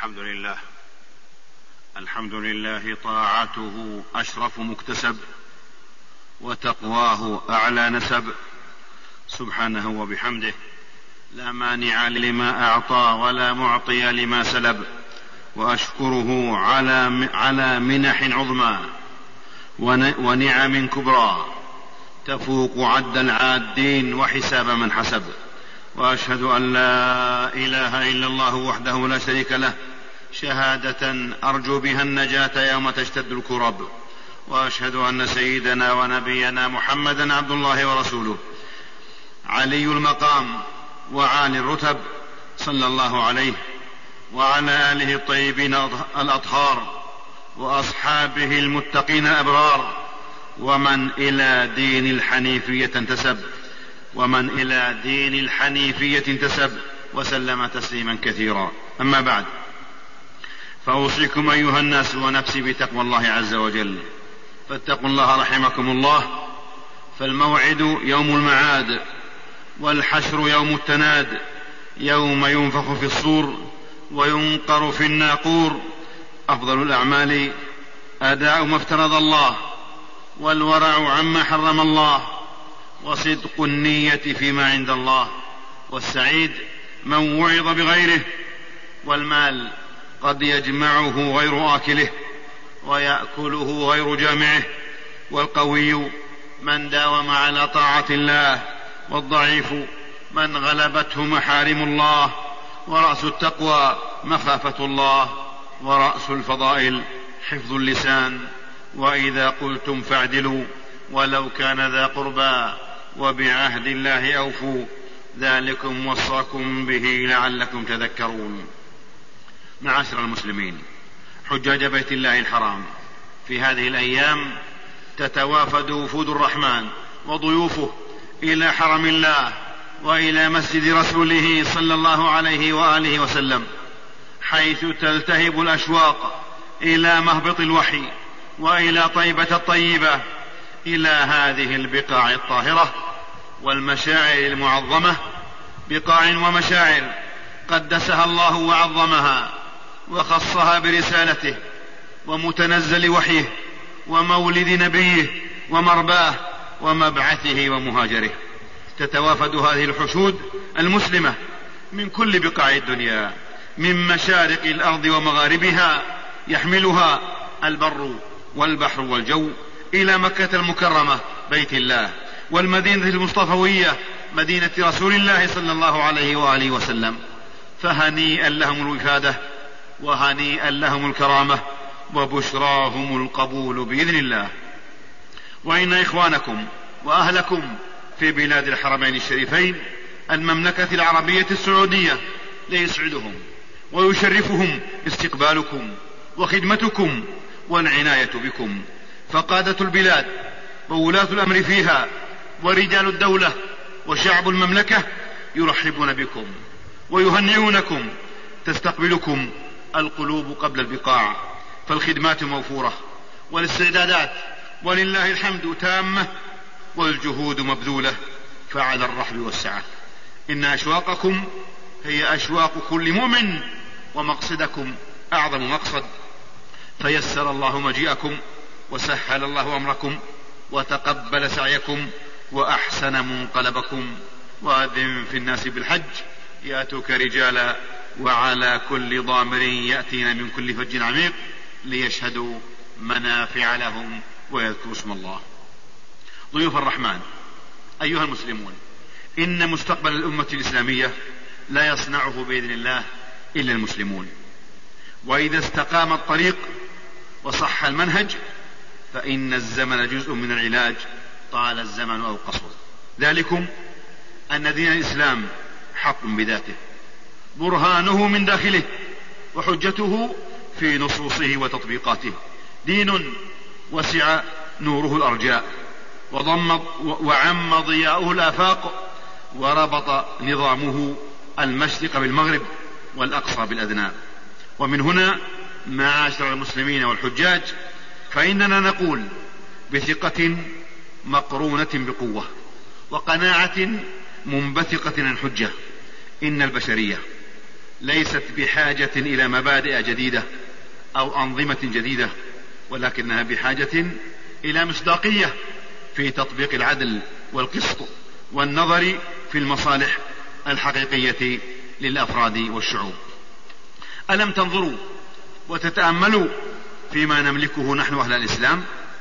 الحمد لله طاعته أشرف مكتسب، وتقواه أعلى نسب، سبحانه وبحمده، لا مانع لما أعطى ولا معطي لما سلب، وأشكره على منح عظمى ونعم كبرى تفوق عد العادين وحساب من حسب. وأشهد أن لا إله إلا الله وحده لا شريك له، شهادة أرجو بها النجاة يوم تشتد الكرب. وأشهد أن سيدنا ونبينا محمدا عبد الله ورسوله، علي المقام وعالي الرتب، صلى الله عليه وعلى آله الطيبين الأطهار وأصحابه المتقين الأبرار، ومن إلى دين الحنيفية انتسب، وسلم تسليما كثيرا. أما بعد، فأوصيكم أيها الناس ونفسي بتقوى الله عز وجل، فاتقوا الله رحمكم الله، فالموعد يوم المعاد، والحشر يوم التناد، يوم ينفخ في الصور وينقر في الناقور. أفضل الأعمال أداء ما افترض الله، والورع عما حرم الله، وصدق النية فيما عند الله. والسعيد من وعظ بغيره، والمال قد يجمعه غير آكله ويأكله غير جامعه، والقوي من داوم على طاعة الله، والضعيف من غلبته محارم الله. ورأس التقوى مخافة الله، ورأس الفضائل حفظ اللسان. وإذا قلتم فاعدلوا ولو كان ذا قربى، وبعهد الله أوفوا، ذلكم وصاكم به لعلكم تذكرون. معاشر المسلمين، حجاج بيت الله الحرام، في هذه الأيام تتوافد وفود الرحمن وضيوفه إلى حرم الله وإلى مسجد رسوله صلى الله عليه وآله وسلم، حيث تلتهب الأشواق إلى مهبط الوحي وإلى طيبة الطيبة، إلى هذه البقاع الطاهرة والمشاعر المعظمة، بقاع ومشاعر قدسها الله وعظمها وخصها برسالته ومتنزل وحيه ومولد نبيه ومرباه ومبعثه ومهاجره. تتوافد هذه الحشود المسلمة من كل بقاع الدنيا، من مشارق الأرض ومغاربها، يحملها البر والبحر والجو إلى مكة المكرمة بيت الله، والمدينة المصطفوية مدينة رسول الله صلى الله عليه وآله وسلم. فهنيئا لهم الوفادة، وهنيئا لهم الكرامة، وبشراهم القبول بإذن الله. وإن إخوانكم وأهلكم في بلاد الحرمين الشريفين المملكة العربية السعودية ليسعدهم ويشرفهم استقبالكم وخدمتكم والعناية بكم، فقادة البلاد وولاة الأمر فيها ورجال الدولة وشعب المملكة يرحبون بكم ويهنئونكم، تستقبلكم القلوب قبل البقاع، فالخدمات موفورة والاستعدادات ولله الحمد تامة، والجهود مبذولة، فعلى الرحب والسعة. إن أشواقكم هي أشواق كل مؤمن، ومقصدكم أعظم مقصد، فيسر الله مجيئكم وسهل الله أمركم وتقبل سعيكم وأحسن منقلبكم. وأذن في الناس بالحج يأتوك رجالا، وعلى كل ضامر يأتين من كل فج عميق، ليشهدوا منافع لهم ويذكروا اسم الله. ضيوف الرحمن أيها المسلمون، إن مستقبل الأمة الإسلامية لا يصنعه بإذن الله إلا المسلمون، وإذا استقام الطريق وصح المنهج فإن الزمن جزء من العلاج، طال الزمن أو قصر. ذلكم أن دين الإسلام حق بذاته، برهانه من داخله، وحجته في نصوصه وتطبيقاته. دين وسع نوره الأرجاء، وعم ضياؤه الآفاق، وربط نظامه المشرق بالمغرب والأقصى بالأدنى. ومن هنا معاشر المسلمين والحجاج، فإننا نقول بثقة مقرونة بقوة وقناعة منبثقة عن حجة، إن البشرية ليست بحاجة إلى مبادئ جديدة أو أنظمة جديدة، ولكنها بحاجة إلى مصداقية في تطبيق العدل والقسط والنظر في المصالح الحقيقية للأفراد والشعوب. ألم تنظروا وتتأملوا فيما نملكه نحن أهل الإسلام،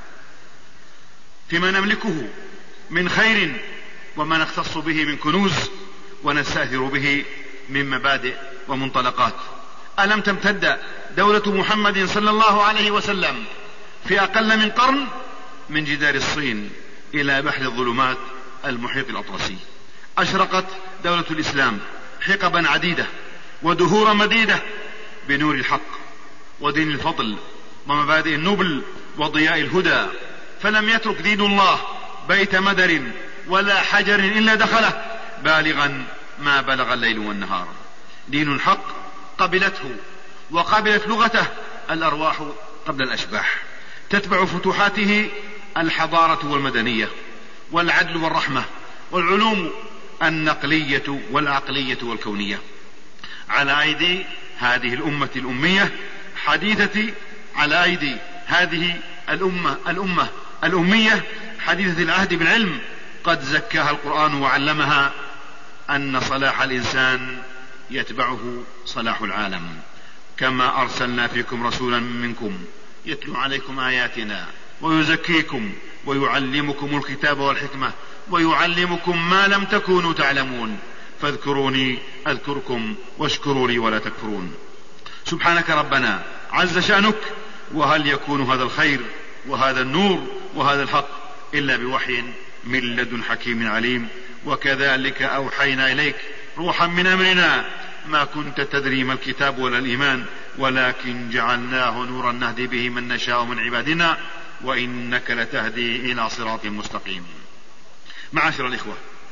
فيما نملكه من خير وما نختص به من كنوز ونستأثر به من مبادئ ومنطلقات. ألم تمتد دولة محمد صلى الله عليه وسلم في أقل من قرن من جدار الصين إلى بحر الظلمات المحيط الأطلسي. أشرقت دولة الإسلام حقبا عديدة ودهورا مديدة بنور الحق ودين الفضل ومبادئ النبل وضياء الهدى، فلم يترك دين الله بيت مدر ولا حجر إلا دخله بالغا ما بلغ الليل والنهار. دين الحق قبلته وقبلت لغته الأرواح قبل الأشباح، تتبع فتوحاته الحضارة والمدنية والعدل والرحمة والعلوم النقلية والعقلية والكونية على أيدي هذه الأمة الأمية حديثة، على أيدي هذه الأمة الأمية حديثة العهد بالعلم. قد زكاها القرآن وعلمها أن صلاح الإنسان يتبعه صلاح العالم. كما أرسلنا فيكم رسولا منكم يتلو عليكم آياتنا ويزكيكم ويعلمكم الكتاب والحكمة ويعلمكم ما لم تكونوا تعلمون فاذكروني أذكركم واشكروا لي ولا تكفرون. سبحانك ربنا عز شأنك، وهل يكون هذا الخير وهذا النور وهذا الحق إلا بوحي من لدن حكيم عليم؟ وكذلك أوحينا إليك روحا من أمرنا ما كنت تدري ما الكتاب ولا الإيمان ولكن جعلناه نورا نهدي به من نشاء من عبادنا وإنك لتهدي إلى صراط مستقيم. معاشر الإخوة،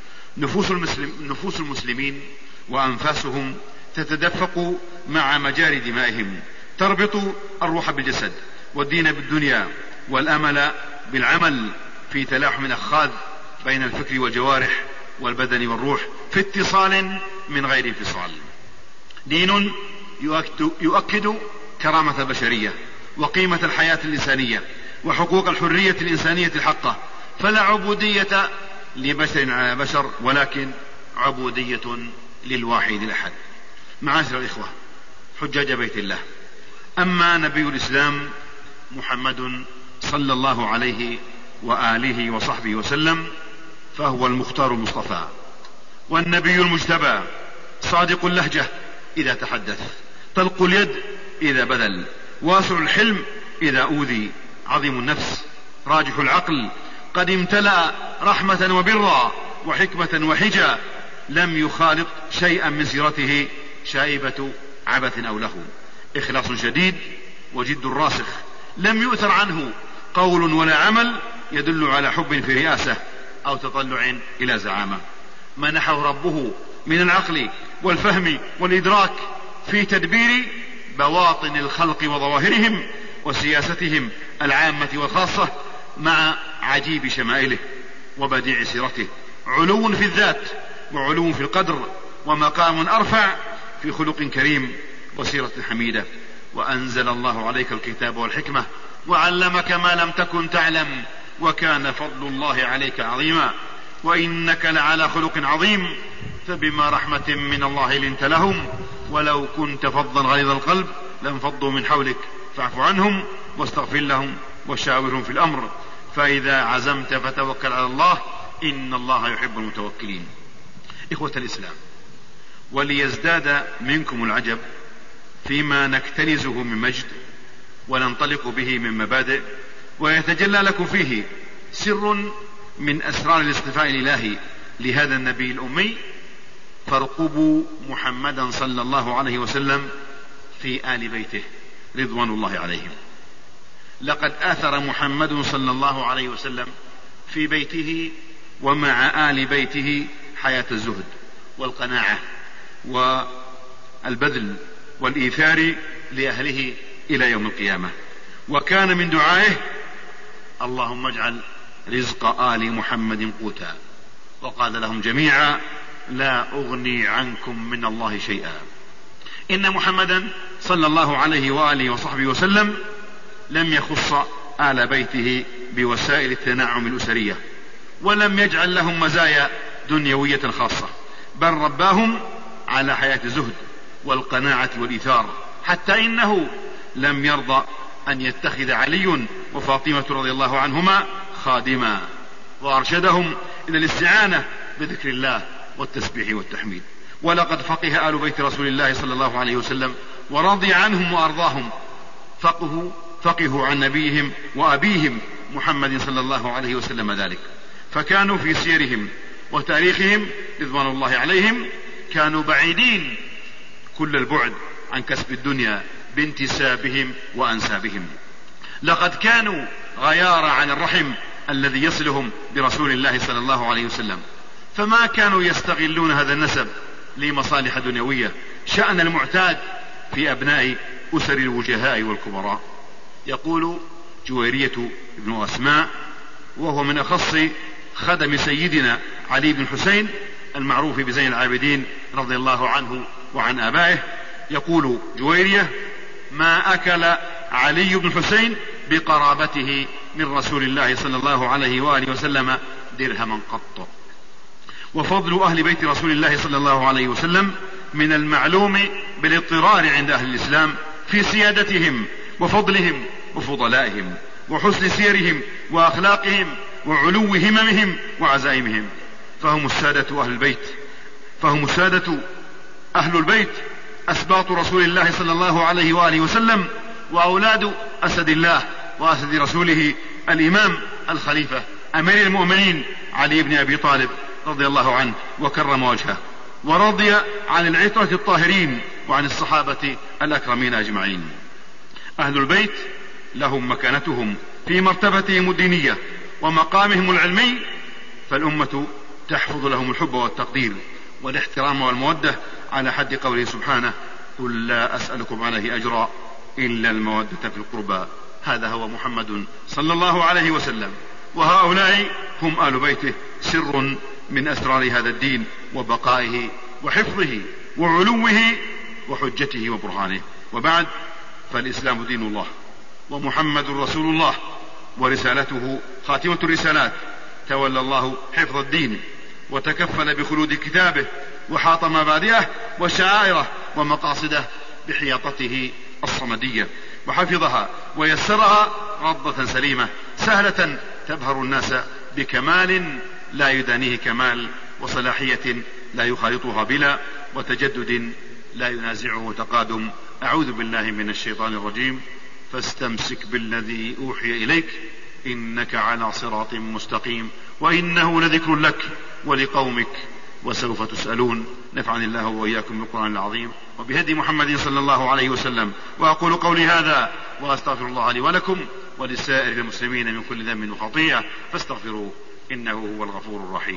نفوس المسلمين وأنفاسهم تتدفق مع مجاري دمائهم، تربط الروح بالجسد والدين بالدنيا والأمل بالعمل في تلاحم أخاذ بين الفكر والجوارح والبدن والروح في اتصال من غير انفصال. دين يؤكد كرامة البشرية وقيمة الحياة الإنسانية وحقوق الحرية الإنسانية الحقة، فلا عبودية لبشر على بشر ولكن عبودية للواحد الأحد. معاشر الإخوة حجاج بيت الله، أما نبي الإسلام محمد صلى الله عليه وآله وصحبه وسلم فهو المختار المصطفى والنبي المجتبى، صادق اللهجة إذا تحدث، طلق اليد إذا بذل، واسع الحلم إذا أوذي، عظيم النفس، راجح العقل، قد امتلأ رحمة وبرا وحكمة وحجا، لم يخالط شيئا من سيرته شائبة عبث أو له، إخلاص شديد وجد راسخ، لم يؤثر عنه قول ولا عمل يدل على حب في رئاسة أو تطلع إلى زعامة. منحه ربه من العقل والفهم والإدراك في تدبير بواطن الخلق وظواهرهم وسياستهم العامة والخاصة، مع عجيب شمائله وبديع سيرته، علو في الذات وعلو في القدر ومقام أرفع في خلق كريم وسيرة حميدة. وأنزل الله عليك الكتاب والحكمة وعلمك ما لم تكن تعلم وكان فضل الله عليك عظيما وإنك لعلى خلق عظيم. فبما رحمة من الله لنت لهم ولو كنت فظا غليظ القلب لانفضوا من حولك فاعف عنهم واستغفر لهم وشاورهم في الأمر فإذا عزمت فتوكل على الله إن الله يحب المتوكلين. إخوة الإسلام، وليزداد منكم العجب فيما نكتنزه من مجد وننطلق به من مبادئ، ويتجلى لكم فيه سر من أسرار الاصطفاء الإلهي لهذا النبي الأمي، فارقبوا محمدا صلى الله عليه وسلم في آل بيته رضوان الله عليهم. لقد آثر محمد صلى الله عليه وسلم في بيته ومع آل بيته حياة الزهد والقناعة والبذل والإيثار لأهله إلى يوم القيامة. وكان من دعائه اللهم اجعل رزق آل محمد قوتا، وقال لهم جميعا لا أغني عنكم من الله شيئا. إن محمدا صلى الله عليه وآله وصحبه وسلم لم يخص آل بيته بوسائل التنعم الأسرية، ولم يجعل لهم مزايا دنيوية خاصة، بل رباهم على حياة الزهد والقناعة والإيثار، حتى إنه لم يرضى أن يتخذ علي وفاطمة رضي الله عنهما خادما، وأرشدهم إلى الاستعانة بذكر الله والتسبيح والتحميد. ولقد فقه آل بيت رسول الله صلى الله عليه وسلم ورضي عنهم وأرضاهم، فقهوا عن نبيهم وأبيهم محمد صلى الله عليه وسلم ذلك، فكانوا في سيرهم وتاريخهم رضوان الله عليهم كانوا بعيدين كل البعد عن كسب الدنيا بانتسابهم وأنسابهم. لقد كانوا غيار عن الرحم الذي يصلهم برسول الله صلى الله عليه وسلم، فما كانوا يستغلون هذا النسب لمصالح دنيوية شأن المعتاد في أبناء أسر الوجهاء والكبراء. يقول جويرية بن أسماء، وهو من أخص خدم سيدنا علي بن حسين المعروف بزين العابدين رضي الله عنه وعن آبائه، يقول جويرية: ما أكل علي بن حسين بقرابته من رسول الله صلى الله عليه وآله وسلم درهما قط. وفضل أهل بيت رسول الله صلى الله عليه وسلم من المعلوم بالاضطرار عند أهل الإسلام في سيادتهم وفضلهم وفضلائهم وحسن سيرهم وأخلاقهم وعلو هممهم وعزائمهم، فهم السادة أهل البيت أسباط رسول الله صلى الله عليه وآله وسلم، وأولاد أسد الله وأسد رسوله الإمام الخليفة أمير المؤمنين علي بن أبي طالب رضي الله عنه وكرم وجهه، ورضي عن العترة الطاهرين وعن الصحابة الأكرمين أجمعين. أهل البيت لهم مكانتهم في مرتبتهم الدينية ومقامهم العلمي، فالأمة تحفظ لهم الحب والتقدير والاحترام والمودة على حد قوله سبحانه: قل لا أسألكم عليه أجرا إلا المودة في القربى. هذا هو محمد صلى الله عليه وسلم، وهؤلاء هم آل بيته، سر من أسرار هذا الدين وبقائه وحفظه وعلوه وحجته وبرهانه. وبعد، فالإسلام دين الله، ومحمد رسول الله، ورسالته خاتمة الرسالات. تولى الله حفظ الدين وتكفل بخلود كتابه، وحاط مبادئه وشعائره ومقاصده بحياطته الصمدية، وحفظها ويسرها رضة سليمة سهلة تبهر الناس بكمال لا يدانيه كمال، وصلاحية لا يخالطها بلا، وتجدد لا ينازعه تقادم. أعوذ بالله من الشيطان الرجيم. فاستمسك بالذي أوحي إليك إنك على صراط مستقيم وإنه لذكر لك ولقومك وسوف تسألون. نفعني الله وإياكم بالقرآن العظيم وبهدي محمد صلى الله عليه وسلم. وأقول قولي هذا وأستغفر الله لي ولكم ولسائر المسلمين من كل ذنب وخطيئة فاستغفروه إنه هو الغفور الرحيم.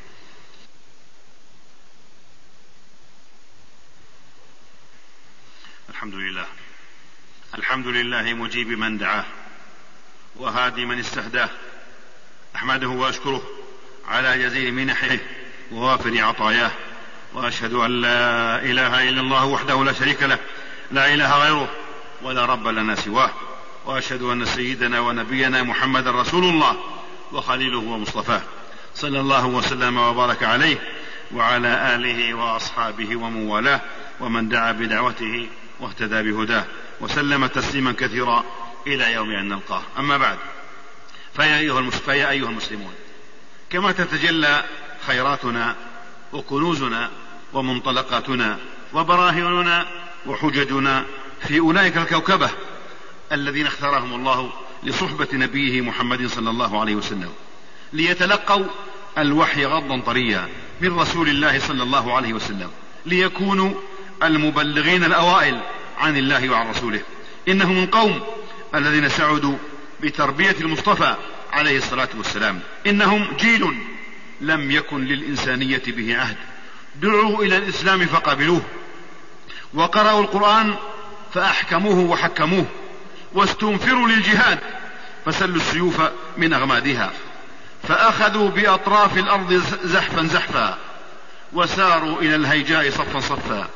الحمد لله مجيب من دعاه وهادي من استهداه، أحمده وأشكره على جزيل منحه ووافر عطاياه، وأشهد أن لا إله إلا الله وحده لا شريك له، لا إله غيره ولا رب لنا سواه، وأشهد أن سيدنا ونبينا محمد رسول الله وخليله ومصطفاه، صلى الله وسلم وبارك عليه وعلى آله وأصحابه ومن والاه ومن دعا بدعوته واهتدى بهداه وسلم تسليما كثيرا إلى يوم أن نلقاه. أما بعد، فيا أيها المسلمون، كما تتجلى خيراتنا وكنوزنا ومنطلقاتنا وبراهيننا وحججنا في أولئك الكوكبة الذين اختارهم الله لصحبة نبيه محمد صلى الله عليه وسلم ليتلقوا الوحي غضا طريا من رسول الله صلى الله عليه وسلم، ليكونوا المبلغين الأوائل عن الله وعن رسوله. إنهم القوم الذين سعدوا بتربية المصطفى عليه الصلاة والسلام. إنهم جيل لم يكن للإنسانية به عهد، دعوا إلى الإسلام فقبلوه، وقرأوا القرآن فأحكموه وحكموه، واستنفروا للجهاد فسلوا السيوف من أغمادها، فأخذوا بأطراف الأرض زحفا زحفا، وساروا إلى الهيجاء صفا صفا،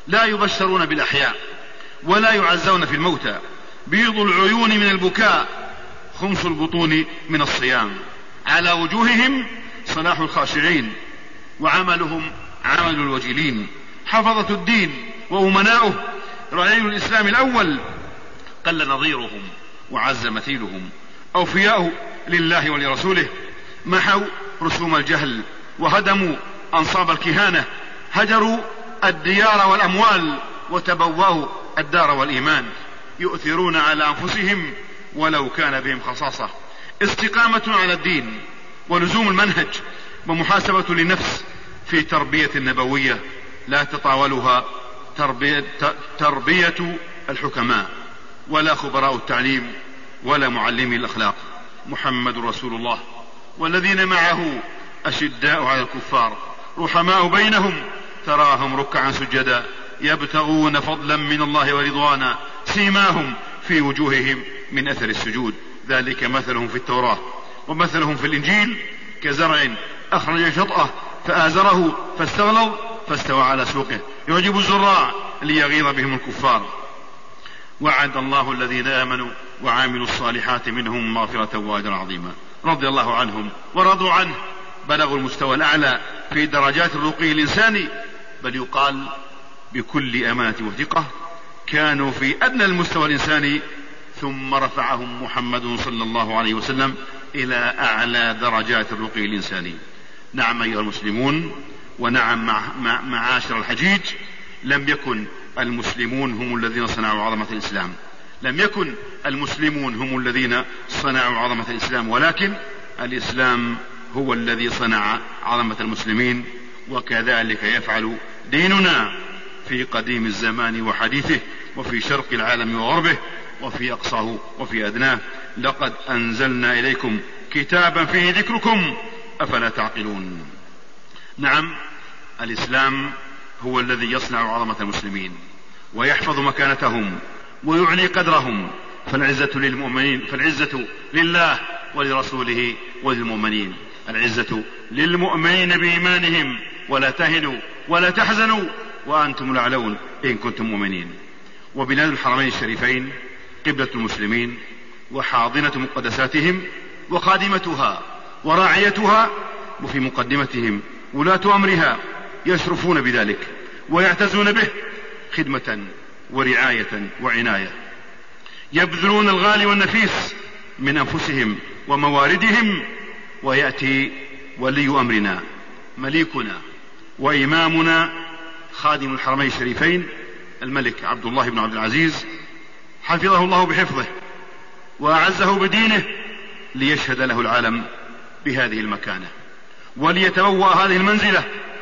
لا يبشرون بالأحياء ولا يعزون في الموتى، بيض العيون من البكاء، خمس البطون من الصيام، على وجوههم صلاح الخاشعين، وعملهم عمل الوجلين، حفظة الدين وأمناؤه، رعي الإسلام الأول قل نظيرهم وعز مثيلهم، أوفياء لله ولرسوله، محوا رسوم الجهل وهدموا أنصاب الكهانة، هجروا الديار والأموال وتبوأوا الدار والإيمان، يؤثرون على أنفسهم ولو كان بهم خصاصة، استقامة على الدين ولزوم المنهج، ومحاسبة للنفس في تربية النبوية لا تطاولها تربية الحكماء ولا خبراء التعليم ولا معلمي الأخلاق. محمد رسول الله والذين معه أشداء على الكفار رحماء بينهم، تراهم ركعا سجدا يبتغون فضلا من الله ورضوانا، سيماهم في وجوههم من أثر السجود، ذلك مثلهم في التوراة ومثلهم في الإنجيل، كزرع أخرج شطأه فآزره فاستغلظ فاستوى على سوقه يعجب الزراع ليغيظ بهم الكفار. وعد الله الذين آمنوا وعاملوا الصالحات منهم مغفرة وأجرا عظيما، رضي الله عنهم ورضوا عنه، بلغوا المستوى الأعلى في درجات الرقي الإنساني، بل يقال بكل أمانة وثقة كانوا في أدنى المستوى الإنساني، ثم رفعهم محمد صلى الله عليه وسلم إلى أعلى درجات الرقي الإنساني. نعم أيها المسلمون، ونعم معاشر الحجيج، لم يكن المسلمون هم الذين صنعوا عظمة الإسلام، لم يكن المسلمون هم الذين صنعوا عظمة الإسلام، ولكن الإسلام هو الذي صنع عظمة المسلمين، وكذلك يفعل ديننا في قديم الزمان وحديثه، وفي شرق العالم وغربه، وفي أقصاه وفي أدناه. لقد أنزلنا إليكم كتابا فيه ذكركم أفلا تعقلون. نعم، الإسلام هو الذي يصنع عظمة المسلمين ويحفظ مكانتهم ويعلي قدرهم، فالعزة للمؤمنين، فالعزة لله ولرسوله وللمؤمنين، العزة للمؤمنين بإيمانهم، ولا تهنوا ولا تحزنوا وأنتم الأعلون إن كنتم مؤمنين. وبلاد الحرمين الشريفين قبلة المسلمين وحاضنة مقدساتهم وخادمتها وراعيتها، وفي مقدمتهم ولاة أمرها يشرفون بذلك ويعتزون به خدمة ورعاية وعناية، يبذلون الغالي والنفيس من أنفسهم ومواردهم. ويأتي ولي أمرنا مليكنا وإمامنا خادم الحرمين الشريفين الملك عبد الله بن عبد العزيز، حفظه الله بحفظه وأعزه بدينه، ليشهد له العالم بهذه المكانة، وليتبوأ هذه المنزلة،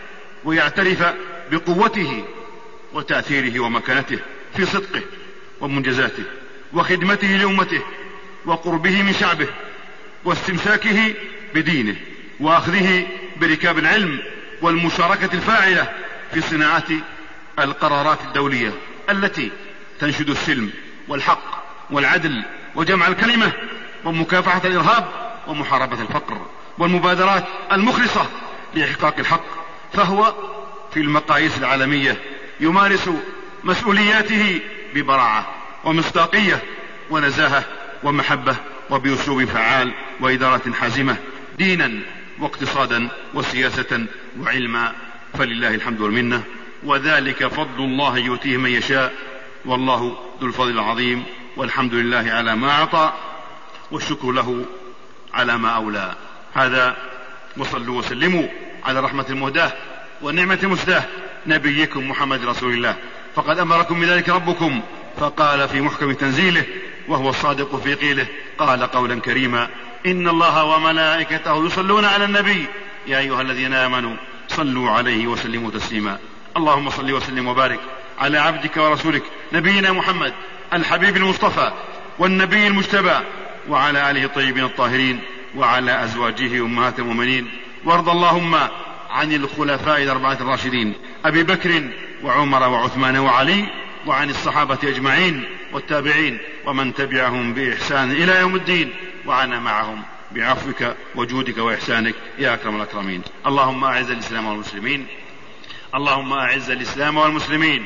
ويعترف بقوته وتأثيره ومكانته في صدقه ومنجزاته وخدمته لأمته وقربه من شعبه واستمساكه بدينه وأخذه بركاب العلم والمشاركة الفاعلة في صناعة القرارات الدولية التي تنشد السلم والحق والعدل وجمع الكلمة ومكافحة الإرهاب ومحاربة الفقر والمبادرات المخلصة لإحقاق الحق. فهو في المقاييس العالمية يمارس مسؤولياته ببراعة ومصداقية ونزاهة ومحبة وبأسلوب فعال وإدارة حازمة، دينا واقتصادا وسياسة وعلما، فلله الحمد والمنة، وذلك فضل الله يؤتيه من يشاء، والله ذو الفضل العظيم، والحمد لله على ما أعطى والشكر له على ما أولى. هذا، وصلوا وسلموا على رحمة المهداة والنعمة المسداة نبيكم محمد رسول الله، فقد أمركم بذلك ربكم فقال في محكم تنزيله وهو الصادق في قيله، قال قولا كريما: إن الله وملائكته يصلون على النبي يا أيها الذين آمنوا صلوا عليه وسلموا تسليما. اللهم صل وسلم وبارك على عبدك ورسولك نبينا محمد الحبيب المصطفى والنبي المجتبى، وعلى آله الطيبين الطاهرين، وعلى أزواجه أمهات المؤمنين. وارض اللهم عن الخلفاء الأربعة الراشدين أبي بكر وعمر وعثمان وعلي، وعن الصحابة أجمعين والتابعين ومن تبعهم بإحسان إلى يوم الدين، وعنا معهم بعفوك وجودك وإحسانك يا أكرم الأكرمين. اللهم أعز الإسلام والمسلمين، اللهم أعز الإسلام والمسلمين،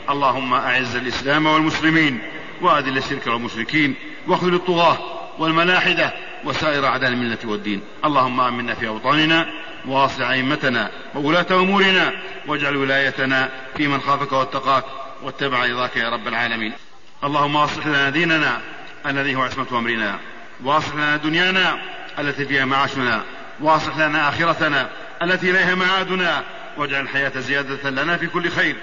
اللهم أعز الإسلام والمسلمين وأذل الشرك والمشركين واخذل الطغاة والملاحدة وسائر أعداء الملة والدين. اللهم آمنا في أوطاننا وأصلح أئمتنا وولاة أمورنا واجعل ولايتنا في من خافك واتقاك واتبع رضاك يا رب العالمين. اللهم أصلح لنا ديننا الذي هو عصمة أمرنا، وأصلح لنا دنيانا التي فيها معاشنا، وأصلح لنا آخرتنا التي إليها معادنا، واجعل الحياة زيادة لنا في كل خير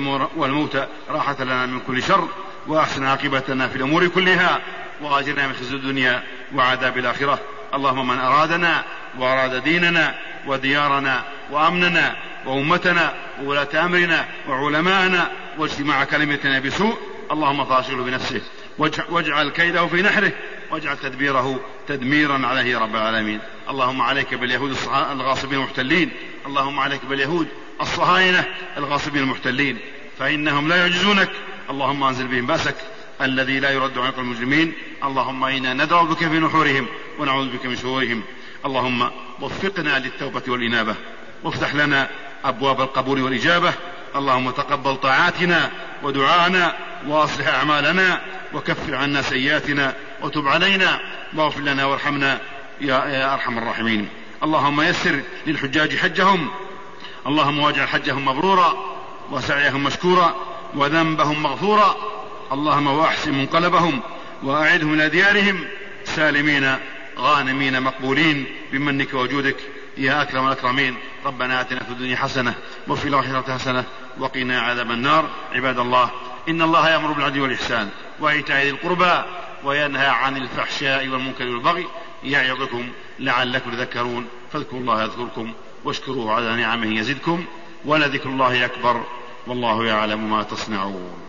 والموت راحة لنا من كل شر، وأحسن عاقبتنا في الأمور كلها، وآجرنا من خزي الدنيا وعذاب الآخرة. اللهم من أرادنا وأراد ديننا وديارنا وأمننا وأمتنا وولاة أمرنا وعلماءنا واجتماع كلمتنا بسوء، اللهم فاشغله بنفسه واجعل كيده في نحره واجعل تدبيره تدميرا عليه يا رب العالمين. اللهم عليك باليهود الغاصبين المحتلين، اللهم عليك باليهود الصهاينة الغاصبين المحتلين، فإنهم لا يعجزونك. اللهم أنزل بهم بأسك الذي لا يرد عن المجرمين. اللهم إنا ندعو بك في نحورهم ونعوذ بك من شرورهم. اللهم وفقنا للتوبة والإنابة، وافتح لنا أبواب القبول والإجابة. اللهم تقبل طاعاتنا ودعاءنا وأصلح أعمالنا وكفر عنا سيئاتنا وتب علينا واغفر لنا وارحمنا يا أرحم الراحمين. اللهم يسر للحجاج حجهم، اللهم واجعل حجهم مبرورا وسعيهم مشكورا وذنبهم مغفورا. اللهم واحسن منقلبهم وأعدهم إلى ديارهم سالمين غانمين مقبولين بمنك وجودك يا أكرم الأكرمين. ربنا آتنا في الدنيا حسنة وفي الآخرة حسنة وقنا عذاب النار. عباد الله، إن الله يأمر بالعدل والإحسان وإيتاء ذي القربى وينهى عن الفحشاء والمنكر والبغي يعظكم لعلكم تذكرون. فاذكروا الله يذكركم واشكروه على نعمه يزدكم ولذكر الله أكبر والله يعلم ما تصنعون.